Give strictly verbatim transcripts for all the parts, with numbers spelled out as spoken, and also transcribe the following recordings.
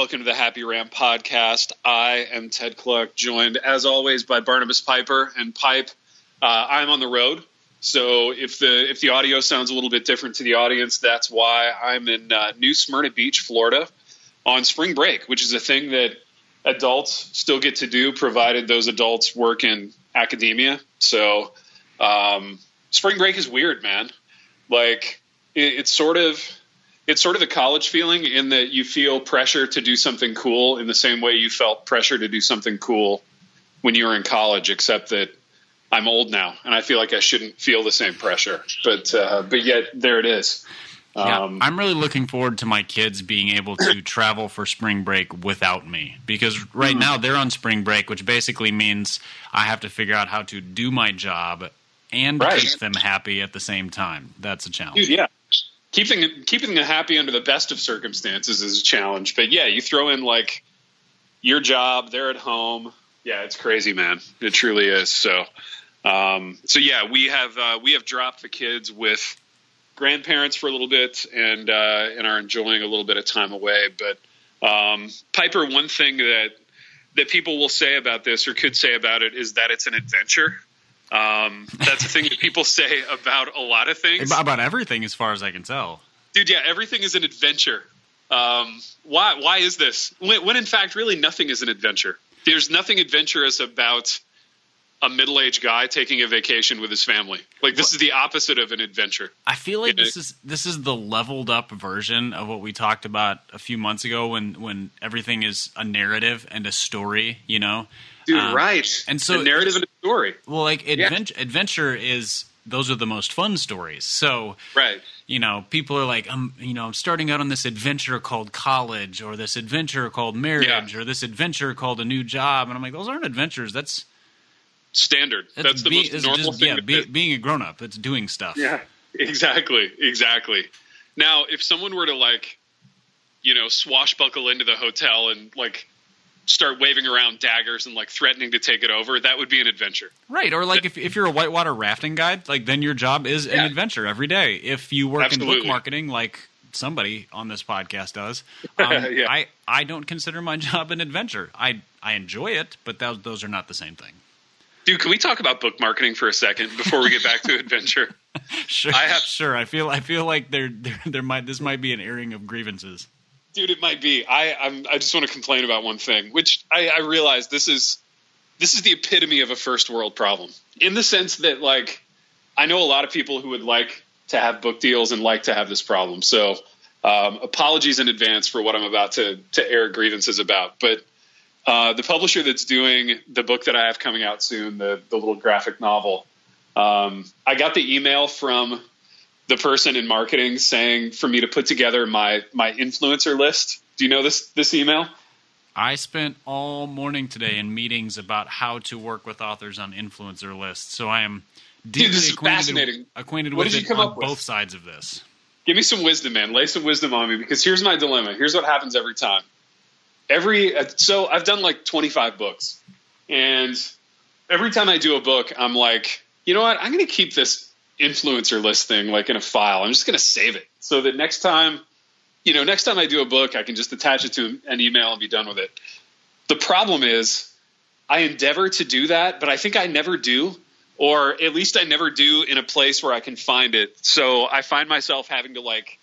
welcome to the Happy Rant podcast. I am Ted Clark, joined as always by Barnabas Piper. And Pipe, uh, I'm on the road, so if the if the audio sounds a little bit different to the audience, that's why. I'm in uh, New Smyrna Beach, Florida, on spring break, which is a thing that adults still get to do, provided those adults work in academia. So um, spring break is weird, man. Like it, it's sort of. It's sort of the college feeling in that you feel pressure to do something cool in the same way you felt pressure to do something cool when you were in college, except that I'm old now and I feel like I shouldn't feel the same pressure. But uh, but yet there it is. Yeah, Um, I'm really looking forward to my kids being able to travel for spring break without me, because right now they're on spring break, which basically means I have to figure out how to do my job and Right. keep them happy at the same time. That's a challenge. Dude, yeah. Keeping keeping them happy under the best of circumstances is a challenge. But yeah, you throw in like your job, they're at home. Yeah, it's crazy, man. It truly is. So, um, so yeah, we have uh, we have dropped the kids with grandparents for a little bit, and uh, and are enjoying a little bit of time away. But um, Piper, one thing that that people will say about this, or could say about it, is that it's an adventure. Um, that's the thing that people say about a lot of things. About everything, as far as I can tell. Dude, yeah, everything is an adventure. Um, why why is this? When, when in fact, really nothing is an adventure. There's nothing adventurous about a middle-aged guy taking a vacation with his family. Like, this is the opposite of an adventure. I feel like You know? this is this is the leveled up version of what we talked about a few months ago when, when everything is a narrative and a story, you know? Dude, Um, right. and so a narrative and a story. Well, like Yeah. adventure, adventure is those are the most fun stories. So, Right. you know, people are like, I'm, you know, I'm starting out on this adventure called college, or this adventure called marriage, Yeah. or this adventure called a new job, and I'm like, those aren't adventures. That's Standard. that's, That's the be- most that's normal just, thing. yeah, to be, do. being a grown up. It's doing stuff. Yeah, exactly, exactly. Now, if someone were to like, you know, swashbuckle into the hotel and like start waving around daggers and like threatening to take it over, that would be an adventure. Right, or like if if you're a whitewater rafting guide, like then your job is an Yeah. adventure every day. If you work in Absolutely. book marketing, like somebody on this podcast does, um, Yeah. I I don't consider my job an adventure. I I enjoy it, but those those are not the same thing. Dude, can we talk about book marketing for a second before we get back to adventure? Sure, I have- sure. I feel I feel like there there there might this might be an airing of grievances. Dude, it might be. I I'm, I just want to complain about one thing, which I, I realize this is this is the epitome of a first world problem, in the sense that like I know a lot of people who would like to have book deals and like to have this problem. So um, apologies in advance for what I'm about to to air grievances about. But uh, the publisher that's doing the book that I have coming out soon, the the little graphic novel, um, I got the email from the person in marketing saying for me to put together my my influencer list. Do you know this this email? I spent all morning today in meetings about how to work with authors on influencer lists, so I am deeply this is acquainted, fascinating. acquainted What with did you it come on up with? both sides of this. Give me some wisdom, man. Lay some wisdom on me, because here's my dilemma. Here's what happens every time. Every uh, so I've done like twenty-five books, and every time I do a book, I'm like, you know what? I'm going to keep this influencer list thing like in a file. I'm just going to save it so that next time, you know, next time I do a book, I can just attach it to an email and be done with it. The problem is I endeavor to do that, but I think I never do, or at least I never do in a place where I can find it. So I find myself having to like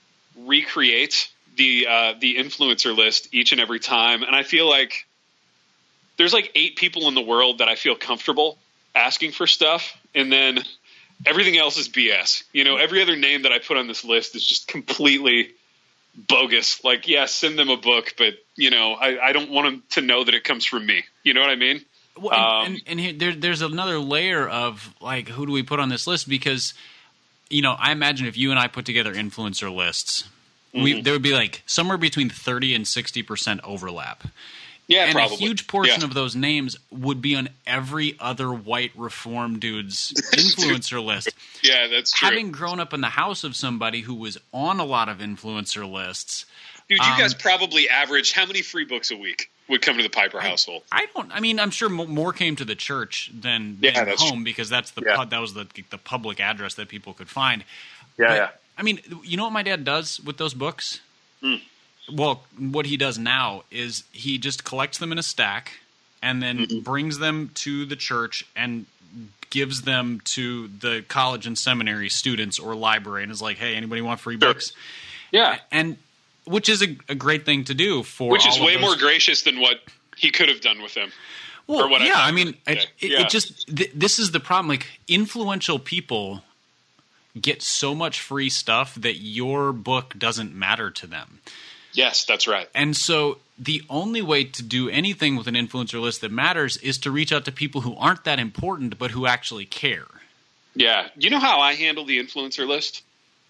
recreate the, uh, the influencer list each and every time. And I feel like there's like eight people in the world that I feel comfortable asking for stuff. And then everything else is B S. You know, every other name that I put on this list is just completely bogus. Like, yeah, send them a book, but, you know, I, I don't want them to know that it comes from me. You know what I mean? Well, and, Um, and, and here, there, there's another layer of, like, who do we put on this list? Because, you know, I imagine if you and I put together influencer lists, we, Mhm. there would be, like, somewhere between thirty and sixty percent overlap. Yeah, and probably. a huge portion Yeah. of those names would be on every other white reform dude's influencer list. Yeah, that's true. Having grown up in the house of somebody who was on a lot of influencer lists, Dude, you um, guys probably average how many free books a week would come to the Piper household? I don't. I mean, I'm sure mo- more came to the church than, Yeah, than that's home because that's the Yeah. pu- that was the the public address that people could find. Yeah, But, yeah. I mean, you know what my dad does with those books? Mm. well, what he does now is he just collects them in a stack and then mm-hmm. brings them to the church and gives them to the college and seminary students or library and is like, hey, anybody want free sure. books? Yeah. And which is a, a great thing to do for Which is all way of those. more gracious than what he could have done with them. Well, or what yeah, I, I mean, it, it, yeah. it just th- this is the problem. Like, influential people get so much free stuff that your book doesn't matter to them. Yes, that's right. And so the only way to do anything with an influencer list that matters is to reach out to people who aren't that important but who actually care. Yeah. You know how I handle the influencer list?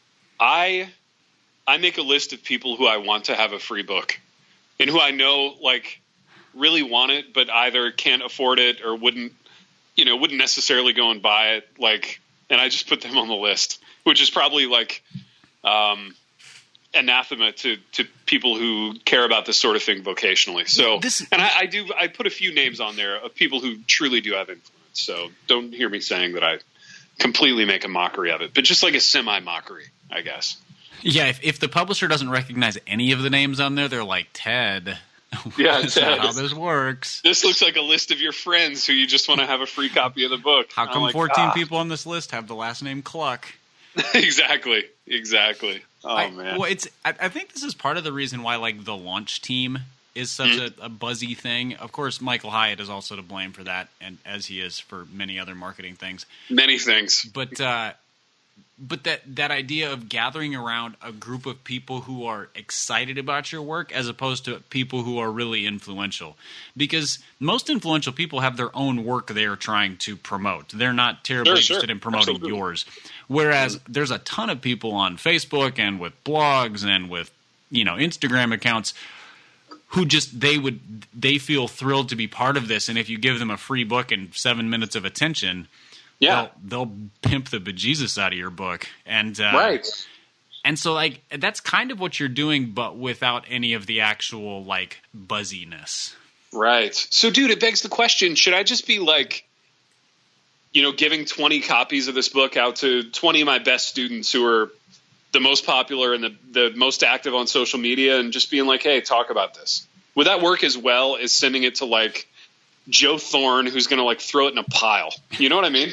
I I make a list of people who I want to have a free book and who I know, like, really want it but either can't afford it or wouldn't, you know, wouldn't necessarily go and buy it. Like, and I just put them on the list, which is probably like um, anathema to, to people who care about this sort of thing vocationally. So, this, and I, I do, I put a few names on there of people who truly do have influence. So don't hear me saying that I completely make a mockery of it, but just like a semi mockery, I guess. Yeah. If, if the publisher doesn't recognize any of the names on there, they're like, Ted, yeah, that's Ted, not how this works. This looks like a list of your friends who you just want to have a free copy of the book. How come like, fourteen ah. people on this list have the last name Cluck? exactly. Exactly. Oh, I, man. Well, it's. I, I think this is part of the reason why, like, the launch team is such mm-hmm. a, a buzzy thing. Of course, Michael Hyatt is also to blame for that, and as he is for many other marketing things. Many things. But uh, but that that idea of gathering around a group of people who are excited about your work as opposed to people who are really influential. Because most influential people have their own work they are trying to promote. They're not terribly sure, interested sure. in promoting Absolutely. yours. Whereas mm-hmm. there's a ton of people on Facebook and with blogs and with, you know, Instagram accounts who just they would they feel thrilled to be part of this, and if you give them a free book and seven minutes of attention, yeah, they'll, they'll pimp the bejesus out of your book, and uh, right. And so, like, that's kind of what you're doing, but without any of the actual, like, buzziness. Right. So, dude, it begs the question: should I just be like, you know, giving twenty copies of this book out to twenty of my best students who are the most popular and the, the most active on social media and just being like, hey, talk about this? Would that work as well as sending it to, like, Joe Thorne, who's going to, like, throw it in a pile? You know what I mean?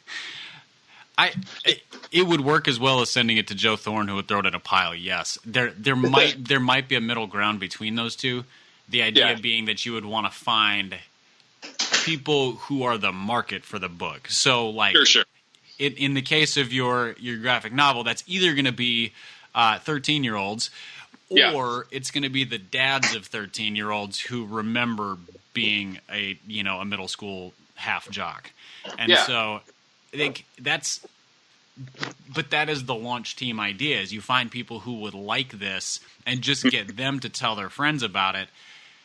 I it, it would work as well as sending it to Joe Thorne, who would throw it in a pile. Yes, there there might there might be a middle ground between those two. The idea yeah. being that you would want to find people who are the market for the book. So, like, sure, sure. In, in the case of your your graphic novel, that's either going to be uh, thirteen-year-olds or yeah. it's going to be the dads of thirteen-year-olds who remember being a you know a middle school half jock, and yeah. so I think that's. But that is the launch team idea: is you find people who would like this and just get them to tell their friends about it.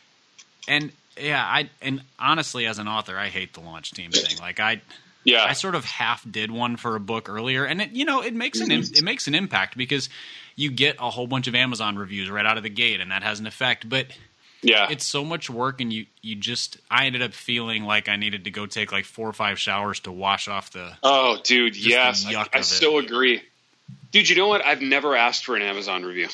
And yeah, I and honestly, as an author, I hate the launch team thing. Like I. Yeah. I sort of half did one for a book earlier, and it you know it makes an it makes an impact because you get a whole bunch of Amazon reviews right out of the gate, and that has an effect. But yeah, it's so much work, and you you just I ended up feeling like I needed to go take like four or five showers to wash off the oh, dude, yes, the yuck I, I of it. so agree, dude. You know what? I've never asked for an Amazon review,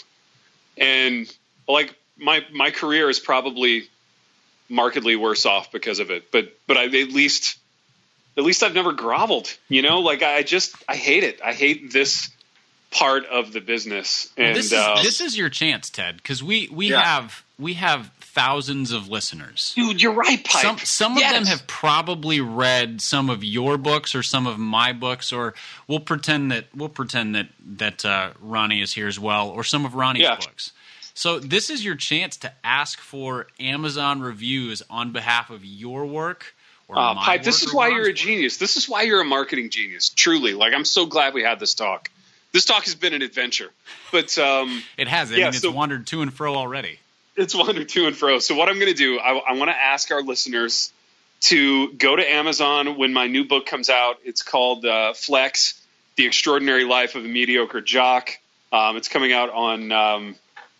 and like my my career is probably markedly worse off because of it. But but I, at least. At least I've never groveled, you know, like I just, I hate it. I hate this part of the business. And this is, uh, this is your chance, Ted, because we, we yeah. have, we have thousands of listeners. Dude, you're right, Pipe. Some, some yes. of them have probably read some of your books or some of my books, or we'll pretend that, we'll pretend that, that uh, Ronnie is here as well, or some of Ronnie's yeah. books. So this is your chance to ask for Amazon reviews on behalf of your work. Uh, Pipe, this is why you're a genius. This is why you're a marketing genius. Truly. Like, I'm so glad we had this talk. This talk has been an adventure. But um, it has. I yeah, mean, so it's wandered to and fro already. It's wandered to and fro. So what I'm going to do, I, I want to ask our listeners to go to Amazon when my new book comes out. It's called uh, Flex, The Extraordinary Life of a Mediocre Jock. Um, it's coming out on um,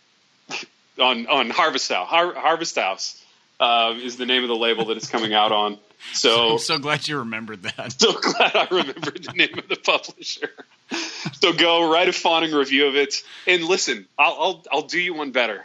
on on Harvest House. Har- Harvest House uh, is the name of the label that it's coming out on. So I'm so glad you remembered that. So glad I remembered the name of the publisher. So go write a fawning review of it, and listen. I'll I'll, I'll do you one better.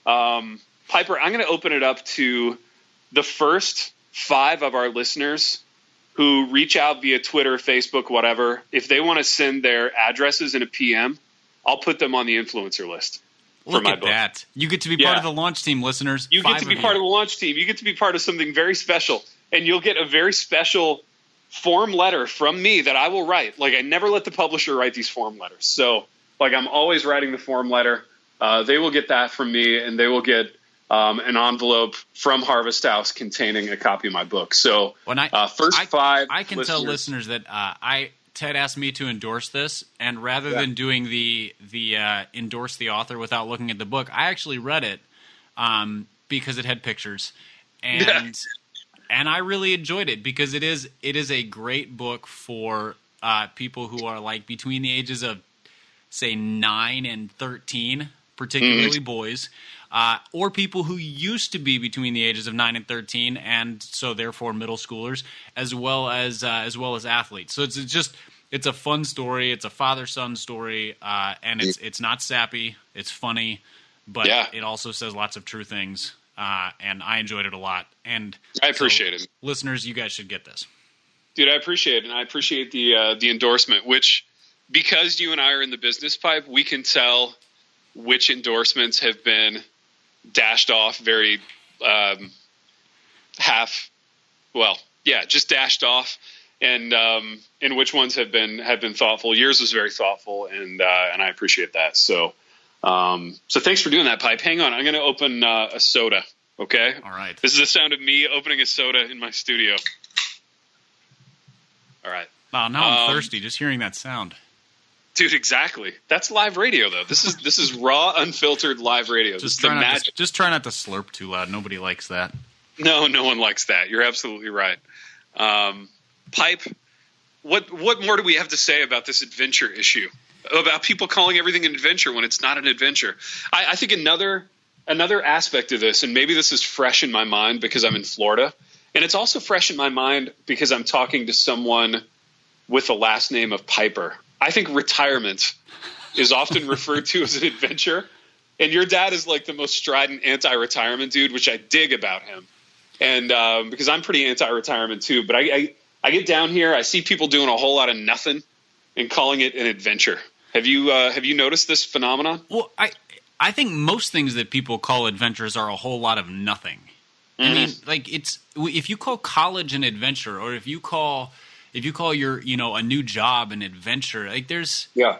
Um, Piper, I'm going to open it up to the first five of our listeners who reach out via Twitter, Facebook, whatever. If they want to send their addresses in a P M, I'll put them on the influencer list. Look my at book. that. You get to be Yeah. part of the launch team, listeners. You Five get to be of part you. of the launch team. You get to be part of something very special. And you'll get a very special form letter from me that I will write. Like, I never let the publisher write these form letters. So, like, I'm always writing the form letter. Uh, they will get that from me, and they will get um, an envelope from Harvest House containing a copy of my book. So, When I, uh, first I, five I can listeners, tell listeners that uh, I Ted asked me to endorse this, and rather Yeah. than doing the the uh, endorse the author without looking at the book, I actually read it um, because it had pictures, and and I really enjoyed it because it is it is a great book for uh, people who are like between the ages of say nine and thirteen, particularly Mm-hmm. boys. Uh, or people who used to be between the ages of nine and thirteen, and so therefore middle schoolers, as well as uh, as well as athletes. So it's, it's just it's a fun story. It's a father son story, uh, and it's it's not sappy. It's funny, but Yeah. it also says lots of true things. Uh, and I enjoyed it a lot. And I appreciate so, it. listeners. You guys should get this. Dude, I appreciate it, and I appreciate the uh, the endorsement, which, because you and I are in the business pipe, we can tell which endorsements have been dashed off very um, half, well, yeah, just dashed off, and um, and which ones have been have been thoughtful. Yours was very thoughtful, and uh, and I appreciate that. So, um, so thanks for doing that, Pipe. Hang on, I'm going to open uh, a soda. Okay. All right. This is the sound of me opening a soda in my studio. All right. Wow, now I'm Um, thirsty just hearing that sound. Dude, exactly. That's live radio, though. This is this is raw, unfiltered live radio. This is Just the try, not to, magic. just try not to slurp too loud. Nobody likes that. No, no one likes that. You're absolutely right. Um, Pipe, what what more do we have to say about this adventure issue? About people calling everything an adventure when it's not an adventure? I, I think another another aspect of this, and maybe this is fresh in my mind because I'm in Florida, and it's also fresh in my mind because I'm talking to someone with the last name of Piper. I think retirement is often referred to as an adventure. And your dad is like the most strident anti-retirement dude, which I dig about him. And um, because I'm pretty anti-retirement too. But I, I, I get down here, I see people doing a whole lot of nothing and calling it an adventure. Have you uh, have you noticed this phenomenon? Well, I I think most things that people call adventures are a whole lot of nothing. Mm-hmm. I mean, like it's if you call college an adventure, or if you call if you call your you know a new job an adventure, like there's Yeah.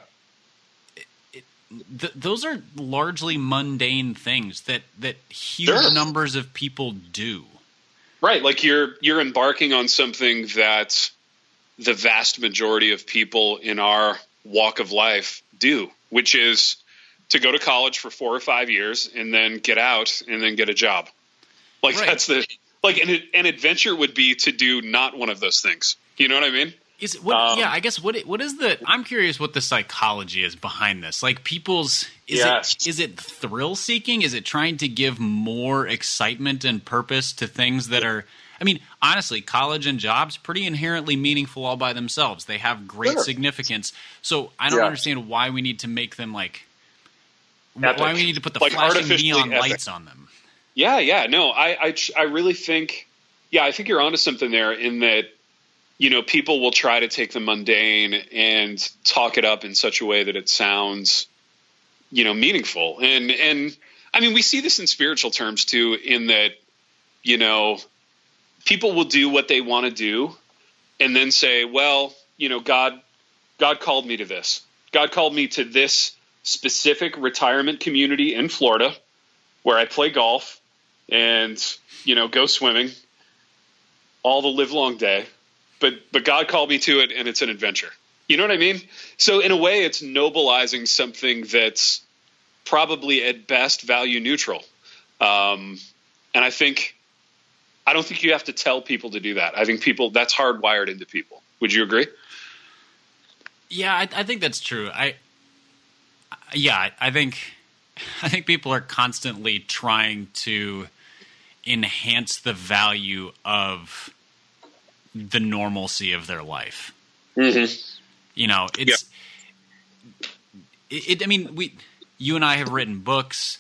th- those are largely mundane things that that huge Sure. numbers of people do. Right, like you're you're embarking on something that the vast majority of people in our walk of life do, which is to go to college for four or five years and then get out and then get a job. Like Right. that's the like an an adventure would be to do not one of those things. You know what I mean? Is it, what, Um, yeah, I guess what it- what is the? I'm curious what the psychology is behind this. Like people's is Yes. it is it thrill seeking? Is it trying to give more excitement and purpose to things that are? I mean, honestly, college and jobs pretty inherently meaningful all by themselves. They have great Sure. significance. So I don't Yeah. understand why we need to make them like Epic. why we need to put the Like flashing artificially neon epic. lights on them. Yeah, yeah, no, I, I, I really think, yeah, I think you're onto something there in that, you know, people will try to take the mundane and talk it up in such a way that it sounds, you know, meaningful. And, and I mean, we see this in spiritual terms too, in that, you know, people will do what they want to do and then say, well, you know, God, God called me to this. God called me to this specific retirement community in Florida where I play golf and, you know, go swimming all the live long day. But but God called me to it, and it's an adventure. You know what I mean? So in a way, it's nobilizing something that's probably at best value neutral. Um, and I think I don't think you have to tell people to do that. I think people that's hardwired into people. Would you agree? Yeah, I, I think that's true. I yeah, I, I think I think people are constantly trying to enhance the value of the normalcy of their life. Mm-hmm. You know, it's it, it. I mean, we, you and I have written books.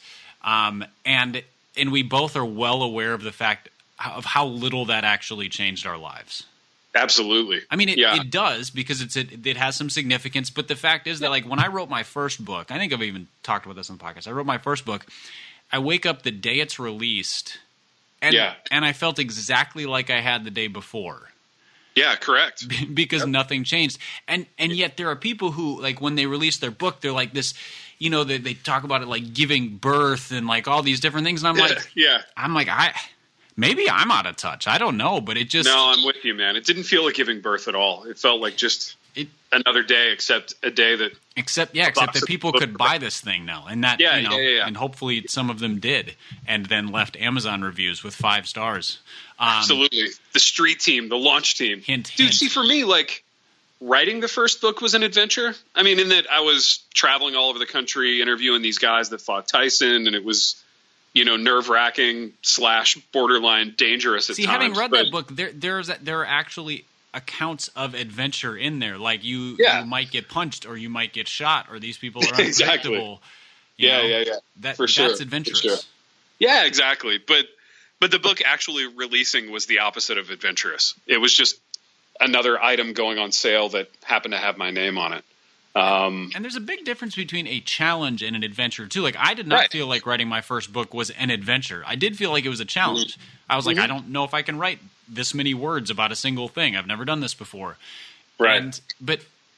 Um, and and we both are well aware of the fact of how little that actually changed our lives. Absolutely. I mean, it, yeah. it does because it's a, it has some significance. But the fact is that, like, when I wrote my first book, I think I've even talked about this on the podcast. I wrote my first book. I wake up the day it's released, and yeah. and I felt exactly like I had the day before. Yeah, correct. because yep. nothing changed. And and yet there are people who, like, when they release their book, they're like this, you know, they, they talk about it like giving birth and like all these different things. And I'm like, yeah. I'm like, I maybe I'm out of touch. I don't know, but it just no, I'm with you, man. It didn't feel like giving birth at all. It felt like just it, another day, except a day that except yeah, except that people could buy this thing now, and that yeah, you know, yeah, yeah, yeah. and hopefully some of them did, and then left Amazon reviews with five stars. Um, Absolutely, the street team, the launch team. Hint, dude. hint. See, for me, like writing the first book was an adventure. I mean, in that I was traveling all over the country, interviewing these guys that fought Tyson, and it was, you know, nerve wracking slash borderline dangerous at See, times. having read but, that book, there there's there are actually accounts of adventure in there. Like you, yeah. you might get punched, or you might get shot, or these people are unpredictable. exactly. You yeah, know? yeah, yeah. That, for sure. That's adventurous. For sure. Yeah, exactly. But but the book actually releasing was the opposite of adventurous. It was just another item going on sale that happened to have my name on it. Um, and there's a big difference between a challenge and an adventure too. Like I did not right. feel like writing my first book was an adventure. I did feel like it was a challenge. Mm-hmm. I was like, mm-hmm. I don't know if I can write this many words about a single thing. I've never done this before. Right. And, but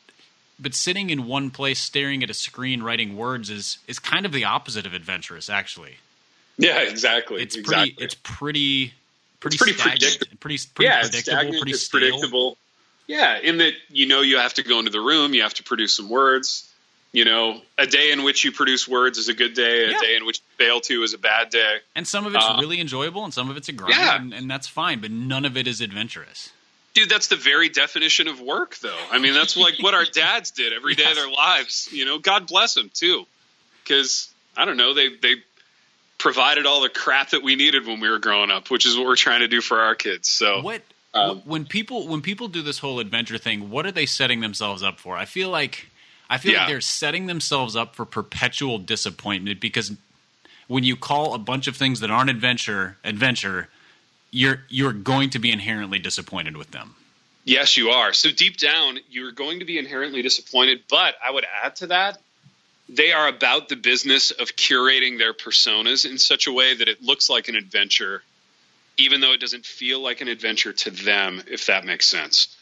but sitting in one place staring at a screen writing words is is kind of the opposite of adventurous, actually. Yeah, exactly. It's exactly. pretty it's pretty pretty it's pretty stagnant. predictable. Pretty pretty yeah, predictable, it's stagnant, pretty it's stale. predictable. Yeah, in that, you know, you have to go into the room, you have to produce some words. You know, a day in which you produce words is a good day. A yeah. day in which you fail to is a bad day. And some of it's uh, really enjoyable, and some of it's a grind, yeah. and, and that's fine. But none of it is adventurous. Dude, that's the very definition of work, though. I mean, that's like what our dads did every day yes. of their lives. You know, God bless them, too. Because, I don't know, they, they provided all the crap that we needed when we were growing up, which is what we're trying to do for our kids. So what um, when people when people do this whole adventure thing, what are they setting themselves up for? I feel like I feel yeah. like they're setting themselves up for perpetual disappointment, because when you call a bunch of things that aren't adventure adventure, you're you're going to be inherently disappointed with them. Yes, you are. So deep down, you're going to be inherently disappointed. But I would add to that, they are about the business of curating their personas in such a way that it looks like an adventure, even though it doesn't feel like an adventure to them, if that makes sense.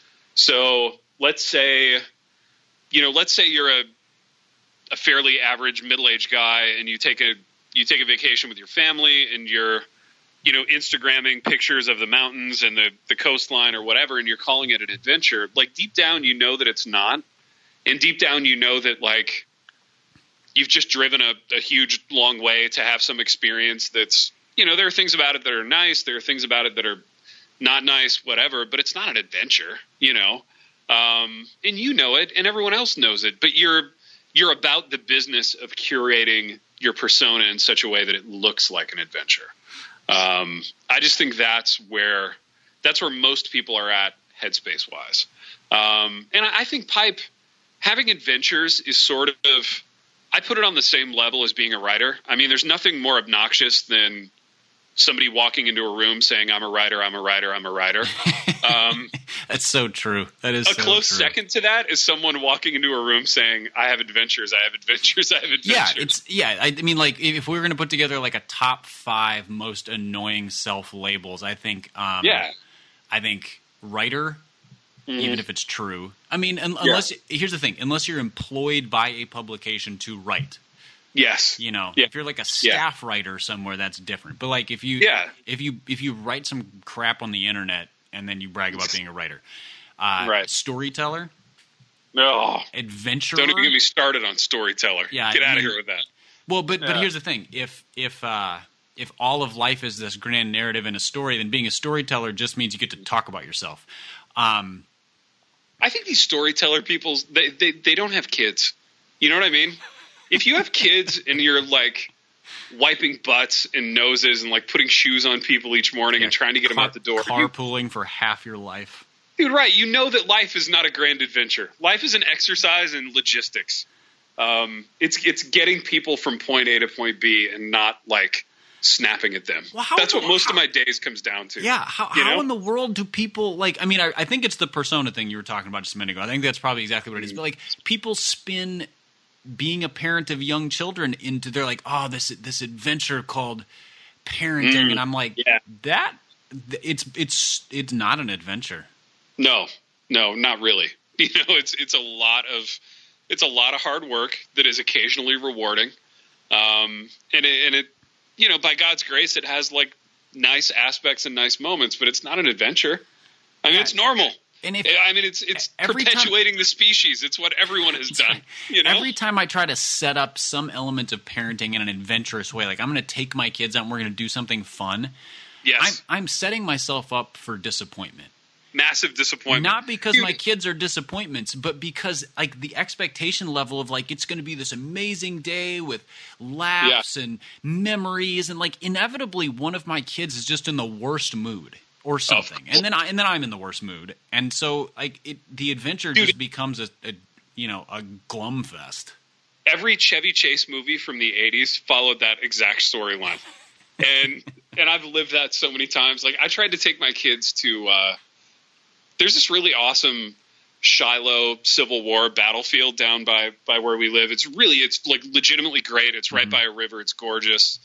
So let's say, you know, let's say you're a a fairly average middle-aged guy, and you take a you take a vacation with your family, and you're, you know, Instagramming pictures of the mountains and the, the coastline or whatever, and you're calling it an adventure. Like, deep down, you know that it's not. And deep down, you know that, like, you've just driven a, a huge, long way to have some experience that's, you know, there are things about it that are nice. There are things about it that are not nice, whatever, but it's not an adventure, you know. Um, and you know it, and everyone else knows it, but you're you're about the business of curating your persona in such a way that it looks like an adventure. Um, I just think that's where that's where most people are at headspace wise. Um, and I, I think Pipe having adventures is sort of, I put it on the same level as being a writer. I mean, there's nothing more obnoxious than somebody walking into a room saying, I'm a writer, I'm a writer, I'm a writer. Um, That's so true. That is a so close true. second to that is someone walking into a room saying, I have adventures, I have adventures, I have adventures. Yeah, it's yeah. I mean, like if we were going to put together like a top five most annoying self labels, I think. Um, yeah, I think writer, mm-hmm. even if it's true. I mean, un- unless here's the thing: unless you're employed by a publication to write. Yes. You know, yeah. if you're like a staff yeah. writer somewhere, that's different. But like if you, yeah. if you if you write some crap on the internet and then you brag about being a writer, uh, right? Storyteller, no, adventurer. Don't even get me started on storyteller. Yeah, get I out mean, of here with that. Well, but yeah. but here's the thing: if if uh, if all of life is this grand narrative and a story, then being a storyteller just means you get to talk about yourself. Um, I think these storyteller people, they, they they don't have kids. You know what I mean? If you have kids and you're like wiping butts and noses and like putting shoes on people each morning yeah, and trying to get car- them out the door, carpooling you, for half your life, dude, right? You know that life is not a grand adventure. Life is an exercise in logistics. Um, it's it's getting people from point A to point B and not like snapping at them. Well, how That's what the- most how- of my days comes down to. Yeah, how, you how know? in the world do people like? I mean, I, I think it's the persona thing you were talking about just a minute ago. I think that's probably exactly what it is. But like, people spin being a parent of young children into they're like, oh, this this adventure called parenting, Mm, and I'm like, yeah. that it's it's it's not an adventure. No, no, not really. You know, it's it's a lot of it's a lot of hard work that is occasionally rewarding, um, and it, and it, you know, by God's grace, it has like nice aspects and nice moments, but it's not an adventure. I mean, it's normal. And if I mean, it's it's every time- perpetuating the species. It's what everyone has done. You know, every time I try to set up some element of parenting in an adventurous way, like I'm going to take my kids out and we're going to do something fun, yes, I'm I'm setting myself up for disappointment. massive disappointment. Not because Dude, my kids are disappointments, but because like the expectation level of like it's going to be this amazing day with laughs and memories, and like inevitably one of my kids is just in the worst mood or something, and then I and then I'm in the worst mood, and so like it the adventure Dude. just becomes a, a you know a glum fest. every Chevy Chase movie from the eighties followed that exact storyline. and and I've lived that so many times. Like I tried to take my kids to uh there's this really awesome Shiloh Civil War battlefield down by by where we live. It's really it's like legitimately great. It's right Mm-hmm. by a river. It's gorgeous.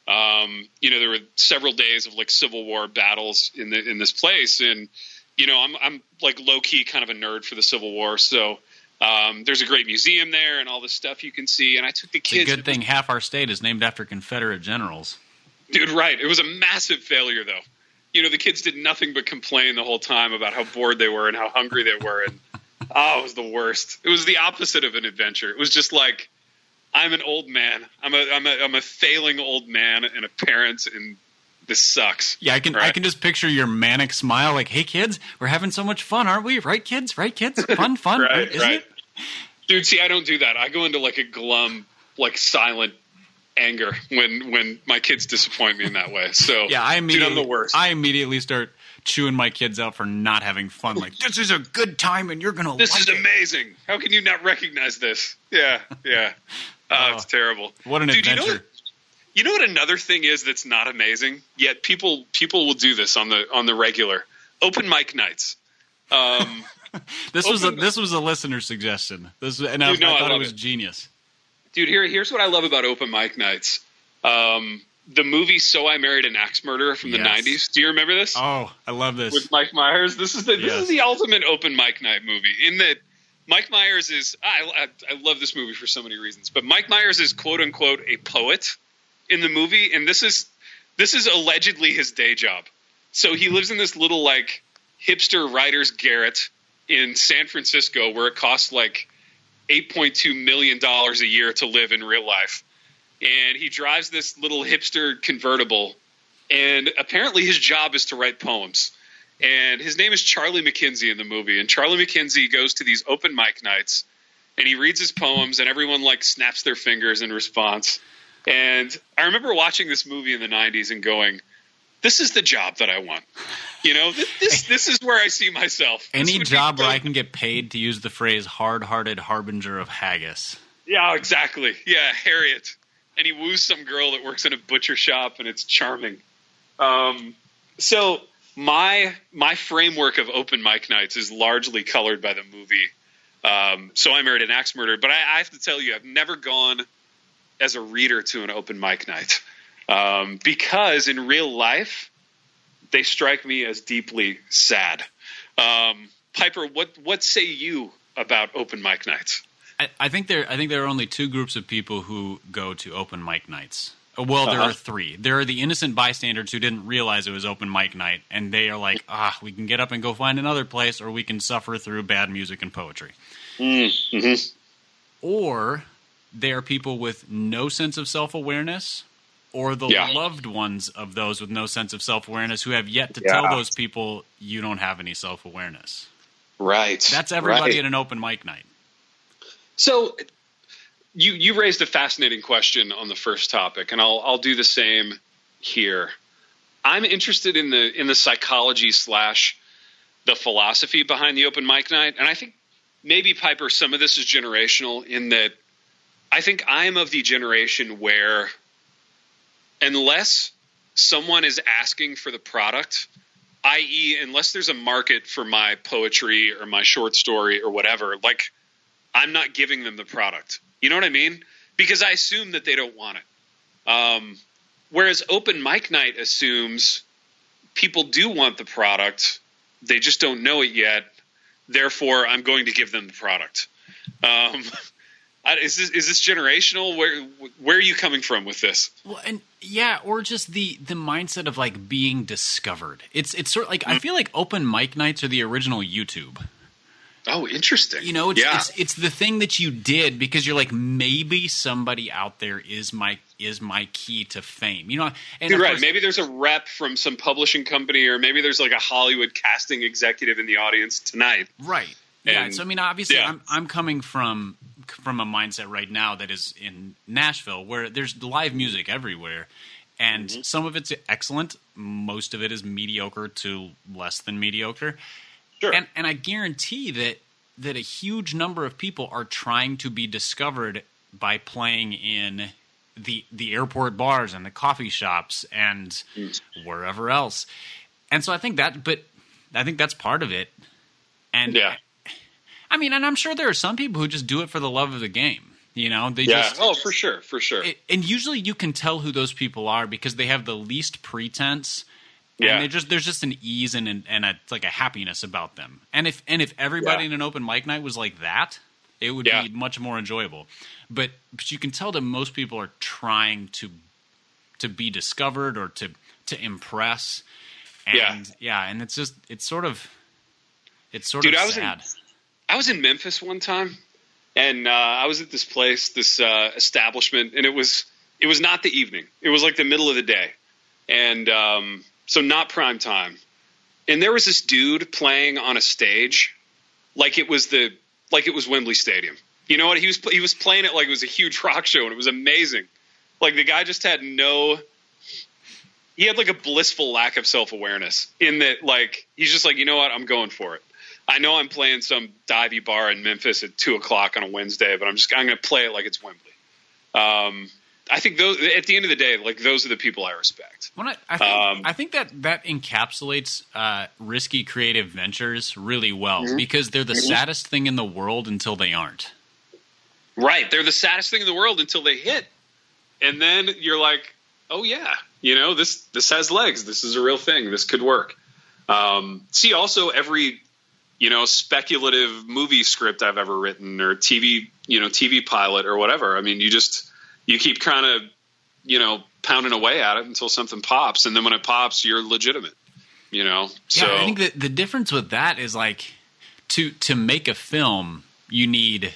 Um, you know, there were several days of like Civil War battles in the in this place, and you know, I'm I'm like low key kind of a nerd for the Civil War, so um, there's a great museum there and all this stuff you can see. And I took the It's kids. a good thing half our state is named after Confederate generals. Dude, right. It was a massive failure, though. You know, the kids did nothing but complain the whole time about how bored they were and how hungry they were. And oh, it was the worst. It was the opposite of an adventure. It was just like, I'm an old man. I'm a I'm a I'm a failing old man and a parent, and this sucks. Yeah, I can I Right? can just picture your manic smile, like, "Hey kids, we're having so much fun, aren't we? Right, kids? Right, kids? Fun, fun, Right, isn't right. it?" Dude, see, I don't do that. I go into like a glum, like silent anger when when my kids disappoint me in that way. So Yeah, I dude, immediately I'm the worst. I immediately start chewing my kids out for not having fun. Like, this is a good time, and you're gonna This like is it. amazing. How can you not recognize this? Yeah, yeah. Uh, Oh, it's terrible. What an Dude, you know adventure! what, you know what another thing is that's not amazing? Yet people people will do this on the on the regular. Open mic nights. Um, This was a open- this was a listener suggestion. This and I, Dude, no, I I thought it love was it. genius. dude, here here's what I love about open mic nights. Um, the movie So I Married an Axe Murderer from the Yes. nineties. Do you remember this? Oh, I love this. With Mike Myers. This is the this Yes. is the ultimate open mic night movie. In that Mike Myers is I, I I love this movie for so many reasons, but Mike Myers is quote unquote a poet in the movie, and this is this is allegedly his day job. So he lives in this little like hipster writer's garret in San Francisco where it costs like eight point two million dollars a year to live in real life. And he drives this little hipster convertible, and apparently his job is to write poems. And his name is Charlie McKenzie in the movie. And Charlie McKenzie goes to these open mic nights, and he reads his poems, and everyone like snaps their fingers in response. And I remember watching this movie in the nineties and going, "This is the job that I want." You know, this this, this is where I see myself. This Any would be job so- where I can get paid to use the phrase "hard-hearted harbinger of haggis." Yeah, exactly. Yeah, Harriet. And he woos some girl that works in a butcher shop, and it's charming. Um, so my my framework of open mic nights is largely colored by the movie. Um, so I Married an Axe Murderer. But I, I have to tell you, I've never gone as a reader to an open mic night um, because in real life, they strike me as deeply sad. Um, Piper, what what say you about open mic nights? I, I think there. I think there are only two groups of people who go to open mic nights. Uh, Well, there Uh-huh. are three. There are the innocent bystanders who didn't realize it was open mic night, and they are like, "Ah, we can get up and go find another place, or we can suffer through bad music and poetry." Mm-hmm. Or they are people with no sense of self-awareness, or the Yeah. loved ones of those with no sense of self-awareness who have yet to Yeah. tell those people you don't have any self-awareness. Right. That's everybody right. at an open mic night. So you you raised a fascinating question on the first topic, and I'll I'll do the same here. I'm interested in the in the psychology slash the philosophy behind the open mic night, and I think maybe Piper, some of this is generational in that I think I am of the generation where unless someone is asking for the product, that is unless there's a market for my poetry or my short story or whatever, like I'm not giving them the product. You know what I mean? Because I assume that they don't want it. Um, whereas open mic night assumes people do want the product. They just don't know it yet. Therefore, I'm going to give them the product. Um, is this is this generational? Where where are you coming from with this? Well, and yeah, or just the the mindset of like being discovered. It's it's sort of like I feel like open mic nights are the original YouTube. Oh, interesting. You know, it's, yeah. it's it's the thing that you did because you're like, maybe somebody out there is my is my key to fame. You know, and you're right. Course, maybe there's a rep from some publishing company, or maybe there's like a Hollywood casting executive in the audience tonight. Right. Yeah. And, so I mean, obviously, yeah. I'm I'm coming from from a mindset right now that is in Nashville, where there's live music everywhere, and mm-hmm. some of it's excellent, most of it is mediocre to less than mediocre. Sure. And and I guarantee that that a huge number of people are trying to be discovered by playing in the the airport bars and the coffee shops and mm. wherever else. And so I think that, but I think that's part of it. And yeah. I mean, and I'm sure there are some people who just do it for the love of the game. You know, they yeah. just oh, for sure, for sure. It, and usually you can tell who those people are because they have the least pretense. Yeah. And they just there's just an ease and and, and a, like a happiness about them. And if and if everybody yeah. in an open mic night was like that, it would yeah. be much more enjoyable. But but you can tell that most people are trying to to be discovered or to to impress. And yeah, yeah, and it's just it's sort of it's sort Dude, of I was sad. In, I was in Memphis one time, and uh, I was at this place, this uh, establishment, and it was it was not the evening. It was like the middle of the day, and um, so not prime time. And there was this dude playing on a stage, like it was the like it was Wembley Stadium. You know what? He was he was playing it like it was a huge rock show, and it was amazing. Like the guy just had no. He had like a blissful lack of self-awareness in that, like, he's just like, you know what? I'm going for it. I know I'm playing some divey bar in Memphis at two o'clock on a Wednesday, but I'm just, I'm going to play it like it's Wembley. Um, I think those, at the end of the day, like those are the people I respect. Well, I, I, think, um, I think that that encapsulates uh, risky creative ventures really well mm-hmm. because they're the mm-hmm. saddest thing in the world until they aren't. Right. They're the saddest thing in the world until they hit. And then you're like, oh yeah, you know, this, this has legs. This is a real thing. This could work. Um, see also every, you know, speculative movie script I've ever written or T V, you know, T V pilot or whatever. I mean, you just, you keep kind of, you know, pounding away at it until something pops. And then when it pops, you're legitimate, you know? So yeah, I think that the difference with that is like to, to make a film, you need,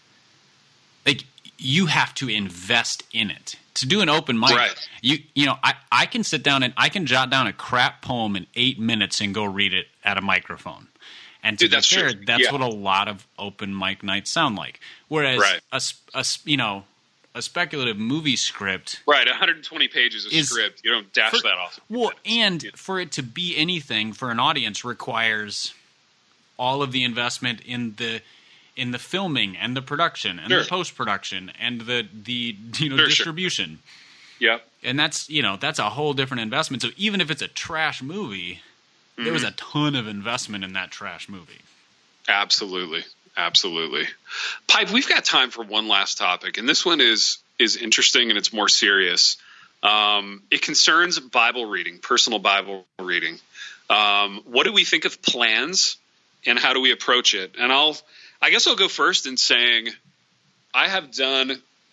like, you have to invest in it. To do an open mic, right. you you know, I, I can sit down and I can jot down a crap poem in eight minutes and go read it at a microphone. And to Dude, be that's fair, true. that's yeah. what a lot of open mic nights sound like. Whereas right. a, a you know a speculative movie script, right, one hundred twenty pages of is, script, you don't dash for, that off. Well, and yeah. for it to be anything for an audience requires all of the investment in the. in the filming and the production and sure. the post-production and the, the you know, sure, distribution. Sure. Yep. And that's, you know, that's a whole different investment. So even if it's a trash movie, mm-hmm. there was a ton of investment in that trash movie. Absolutely. Absolutely. Pipe, we've got time for one last topic. And this one is, is interesting and it's more serious. Um, it concerns Bible reading, personal Bible reading. Um, what do we think of plans and how do we approach it? And I'll, I guess I'll go first in saying I have done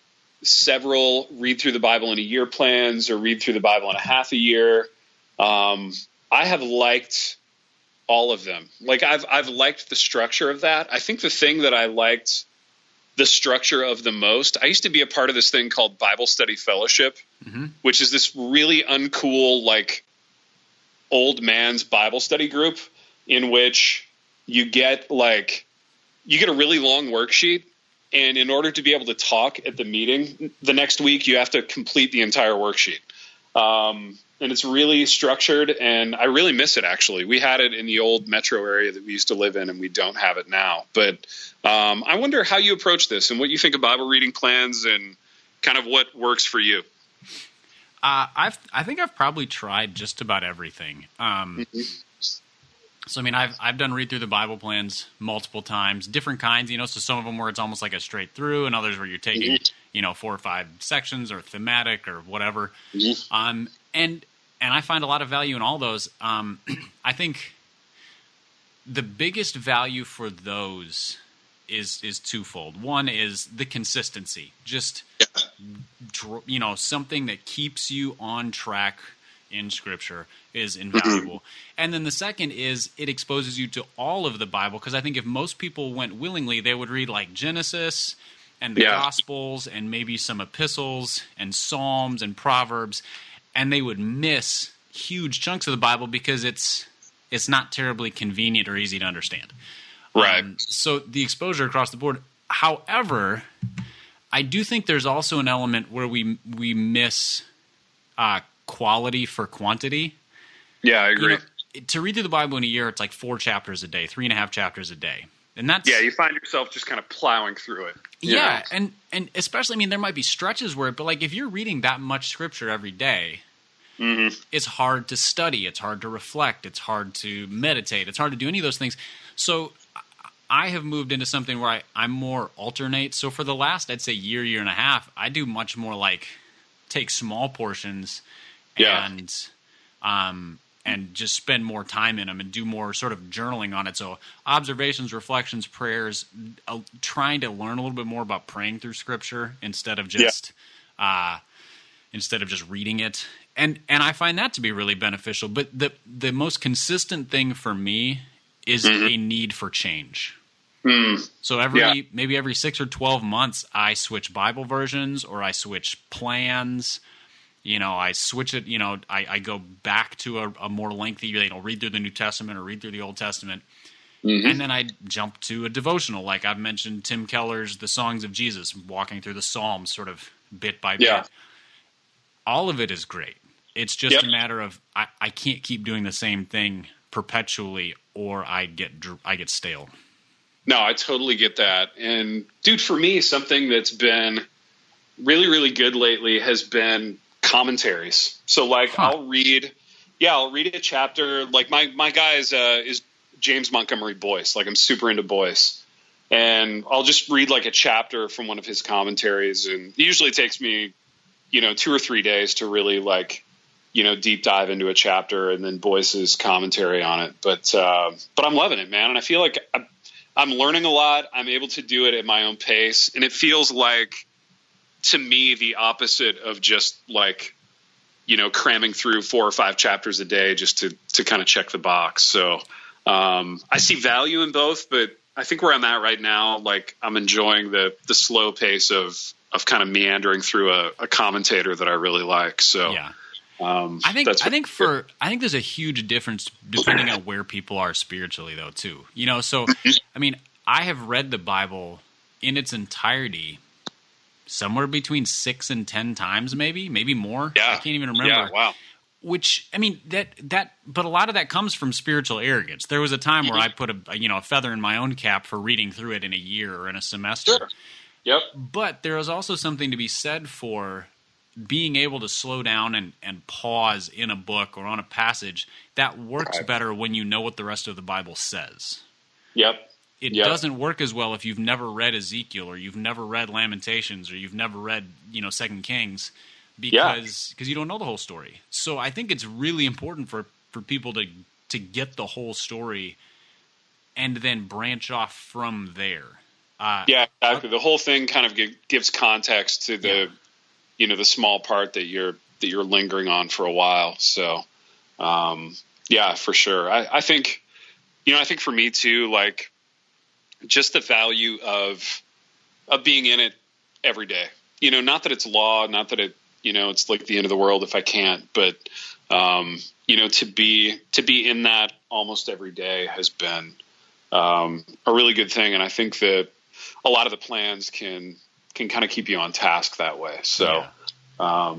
several read through the Bible in a year plans or read through the Bible in a half a year. Um, I have liked all of them. Like I've, I've liked the structure of that. I think the thing that I liked the structure of the most, I used to be a part of this thing called Bible Study Fellowship, mm-hmm. which is this really uncool, like old man's Bible study group in which you get like, you get a really long worksheet, and in order to be able to talk at the meeting the next week, you have to complete the entire worksheet. Um, and it's really structured, and I really miss it, actually. We had it in the old metro area that we used to live in, and we don't have it now. But um, I wonder how you approach this and what you think of Bible reading plans and kind of what works for you. Uh, I've, I think I've probably tried just about everything. Um, mm-hmm. So, I mean, I've I've done read through the Bible plans multiple times, different kinds, you know, so some of them where it's almost like a straight through, and others where you're taking, mm-hmm. you know, four or five sections or thematic or whatever. Mm-hmm. Um, and and I find a lot of value in all those. Um, I think the biggest value for those is is twofold. One is the consistency, just, you know, something that keeps you on track in Scripture is invaluable. And then the second is it exposes you to all of the Bible, because I think if most people went willingly, they would read like Genesis and the yeah. Gospels and maybe some epistles and Psalms and Proverbs, and they would miss huge chunks of the Bible because it's it's not terribly convenient or easy to understand. Right. Um, so the exposure across the board. However, I do think there's also an element where we we miss uh, quality for quantity. Yeah, I agree. You know, to read through the Bible in a year, it's like four chapters a day, three and a half chapters a day. And that's yeah, you find yourself just kind of plowing through it. Yeah, know? and and especially, I mean, there might be stretches where, but like if you're reading that much Scripture every day, mm-hmm. it's hard to study, it's hard to reflect, it's hard to meditate, it's hard to do any of those things. So I have moved into something where I, I'm more alternate. So for the last, I'd say year, year and a half, I do much more like take small portions yeah. and um, and just spend more time in them and do more sort of journaling on it. So observations, reflections, prayers, uh, trying to learn a little bit more about praying through Scripture instead of just yeah. uh, instead of just reading it. And and I find that to be really beneficial. But the the most consistent thing for me is mm-hmm. a need for change. Mm. So every yeah. maybe every six or twelve months, I switch Bible versions or I switch plans. You know, I switch it. You know, I, I go back to a, a more lengthy. You know, read through the New Testament or read through the Old Testament, mm-hmm. and then I jump to a devotional. Like I've mentioned, Tim Keller's "The Songs of Jesus," walking through the Psalms, sort of bit by bit. Yeah. All of it is great. It's just yep. a matter of I, I can't keep doing the same thing perpetually, or I get I get stale. No, I totally get that. And dude, for me, something that's been really, really good lately has been commentaries. So like huh. I'll read, yeah, I'll read a chapter. Like my, my guy is, uh, is James Montgomery Boyce. Like I'm super into Boyce, and I'll just read like a chapter from one of his commentaries. And it usually takes me, you know, two or three days to really like, you know, deep dive into a chapter and then Boyce's commentary on it. But, uh, but I'm loving it, man. And I feel like I'm, I'm learning a lot. I'm able to do it at my own pace. And it feels like, to me, the opposite of just like, you know, cramming through four or five chapters a day just to, to kind of check the box. So um, I see value in both, but I think where I'm at right now, like I'm enjoying the, the slow pace of, of kind of meandering through a, a commentator that I really like. So yeah. Um, I think I think for I think there's a huge difference depending on where people are spiritually, though, too. You know, so I mean, I have read the Bible in its entirety somewhere between six and ten times, maybe, maybe more. Yeah. I can't even remember. Yeah, wow. Which I mean that that, but a lot of that comes from spiritual arrogance. There was a time where I put a you know a feather in my own cap for reading through it in a year or in a semester. Sure. Yep. But there is also something to be said for being able to slow down and, and pause in a book or on a passage. That works right. better when you know what the rest of the Bible says. Yep. It yep. doesn't work as well if you've never read Ezekiel or you've never read Lamentations or you've never read, you know, Second Kings because because yeah. you don't know the whole story. So I think it's really important for, for people to to get the whole story and then branch off from there. Uh, yeah, exactly. The whole thing kind of g- gives context to the yeah. you know, the small part that you're, that you're lingering on for a while. So, um, yeah, for sure. I, I think, you know, I think for me too, like just the value of, of being in it every day, you know, not that it's law, not that it, you know, it's like the end of the world if I can't, but, um, you know, to be, to be in that almost every day has been, um, a really good thing. And I think that a lot of the plans can, can kind of keep you on task that way. So, yeah. um,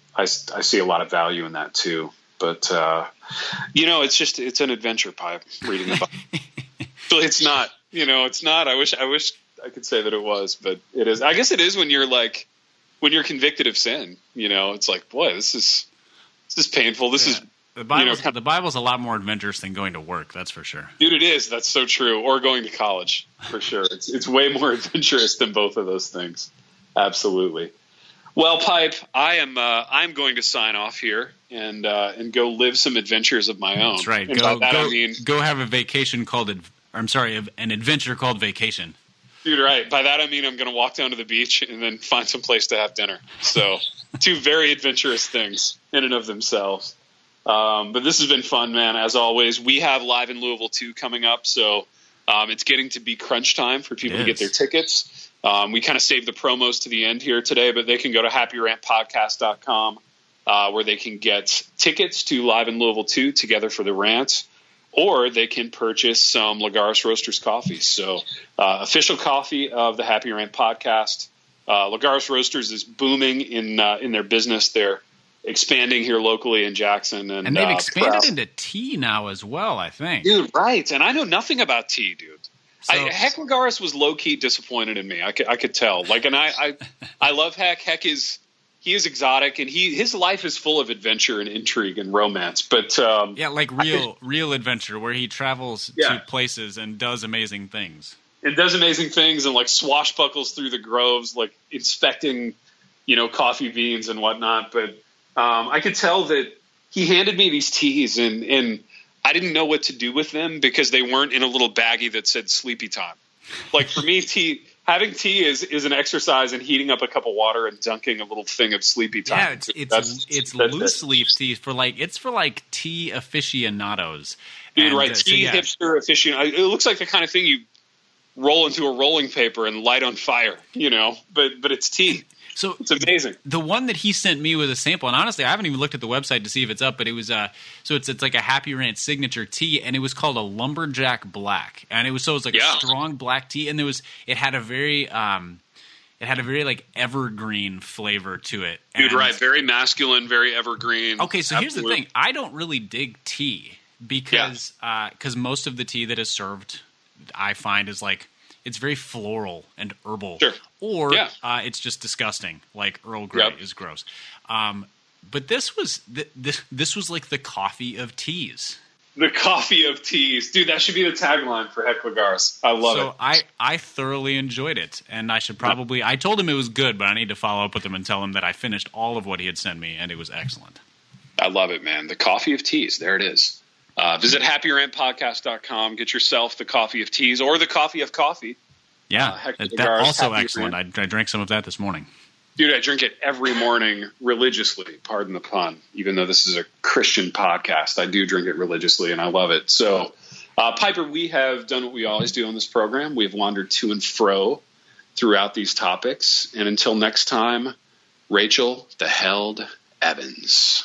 I, I see a lot of value in that too. But, uh, you know, it's just, it's an adventure, Pipe, reading the Bible. It's not, you know, it's not. I wish, I wish I could say that it was, but it is. I guess it is when you're like, when you're convicted of sin, you know, it's like, boy, this is, this is painful. This yeah. is, the Bible's, you know, kind the Bible's a lot more adventurous than going to work. That's for sure. Dude, it is. That's so true. Or going to college, for sure. It's, it's way more adventurous than both of those things. Absolutely. Well, Pipe, I am uh, I'm going to sign off here and uh, and go live some adventures of my own. That's right. And go by that go, I mean, go have a vacation called – I'm sorry, an adventure called vacation. Dude, right. By that I mean I'm going to walk down to the beach and then find some place to have dinner. So two very adventurous things in and of themselves. Um, but this has been fun, man, as always. We have Live in Louisville two coming up, so um, it's getting to be crunch time for people to get their tickets. Um, we kind of saved the promos to the end here today, but they can go to happy rant podcast dot com uh, where they can get tickets to Live in Louisville two Together for the Rant, or they can purchase some Lagares Roasters coffee. So uh, official coffee of the Happy Rant podcast. Uh, Lagares Roasters is booming in uh, in their business. They're expanding here locally in Jackson. And, and they've uh, expanded proud. into tea now as well, I think. Dude, right. And I know nothing about tea, dude. So, I, Heck Lagares was low key disappointed in me. I could, I could tell. Like, and I, I, I love Heck. Heck is he is exotic, and he his life is full of adventure and intrigue and romance. But um, yeah, like real could, real adventure where he travels yeah. to places and does amazing things. It does amazing things and like swashbuckles through the groves, like inspecting, you know, coffee beans and whatnot. But um, I could tell that he handed me these teas and and. I didn't know what to do with them because they weren't in a little baggie that said sleepy time. Like for me, tea, having tea is, is an exercise in heating up a cup of water and dunking a little thing of sleepy time. Yeah, it's it's, that's, it's that's loose it. leaf tea for like it's for like tea aficionados. Dude, and, right? Uh, tea so, yeah. hipster aficionado. It looks like the kind of thing you roll into a rolling paper and light on fire, you know. But but it's tea. So it's amazing. The one that he sent me with a sample, and honestly, I haven't even looked at the website to see if it's up, but it was uh, so it's it's like a Happy Rant signature tea, and it was called a Lumberjack Black, and it was so it was like yeah. a strong black tea, and there was it had a very um, it had a very like evergreen flavor to it. Dude, and, right? Very masculine, very evergreen. Okay, so Absolutely. Here's the thing: I don't really dig tea because because yeah. uh, most of the tea that is served, I find is like. It's very floral and herbal, sure. or yeah. uh, it's just disgusting. Like Earl Grey yep. is gross. Um, but this was th- this this was like the coffee of teas. The coffee of teas, dude. That should be the tagline for Heck Lagares. I love so it. So I I thoroughly enjoyed it, and I should probably. I told him it was good, but I need to follow up with him and tell him that I finished all of what he had sent me, and it was excellent. I love it, man. The coffee of teas. There it is. Uh, visit happy rant podcast dot com. Get yourself the coffee of teas or the coffee of coffee. Yeah, uh, that, that also excellent. I, I drank some of that this morning. Dude, I drink it every morning religiously, pardon the pun. Even though this is a Christian podcast, I do drink it religiously, and I love it. So, uh, Piper, we have done what we always do on this program. We've wandered to and fro throughout these topics. And until next time, Rachel the Held Evans.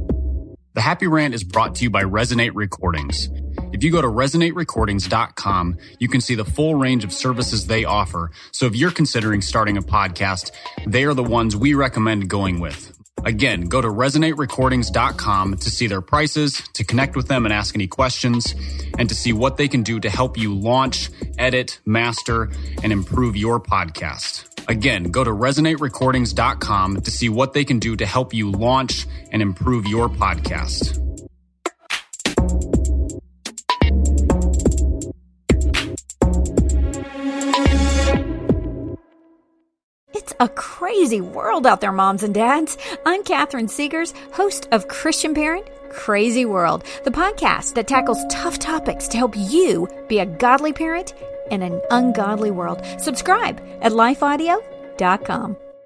The Happy Rant is brought to you by Resonate Recordings. If you go to resonate recordings dot com, you can see the full range of services they offer. So if you're considering starting a podcast, they are the ones we recommend going with. Again, go to resonate recordings dot com to see their prices, to connect with them and ask any questions, and to see what they can do to help you launch, edit, master, and improve your podcast. Again, go to resonate recordings dot com to see what they can do to help you launch and improve your podcast. It's a crazy world out there, moms and dads. I'm Catherine Segars, host of Christian Parent Crazy World, the podcast that tackles tough topics to help you be a godly parent in an ungodly world. Subscribe at life audio dot com.